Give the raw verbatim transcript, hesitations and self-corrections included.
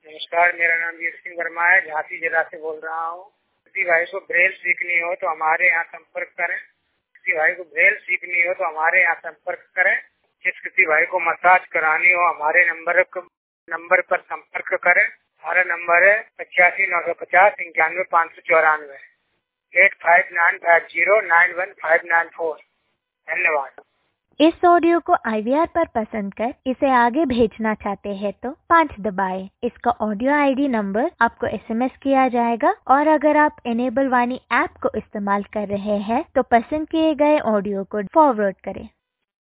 नमस्कार, मेरा नाम वीर सिंह वर्मा है, झांसी जिला से बोल रहा हूँ। किसी भाई को ब्रेल सीखनी हो तो हमारे यहाँ संपर्क करें। किसी भाई को ब्रेल सीखनी हो तो हमारे यहाँ संपर्क करें। जिस किसी भाई को मसाज करानी हो हमारे नंबर नंबर पर संपर्क करें। हमारा नंबर है पचासी नौ सौ पचास इक्यानवे पाँच सौ चौरानवे eight five nine five zero nine one five nine four. धन्यवाद। इस ऑडियो को आई वी आर पर पसंद कर इसे आगे भेजना चाहते हैं तो पाँच दबाएं। इसका ऑडियो आई डी नंबर आपको एस एम एस किया जाएगा और अगर आप इनेबल वाणी ऐप को इस्तेमाल कर रहे हैं तो पसंद किए गए ऑडियो को फॉरवर्ड करें।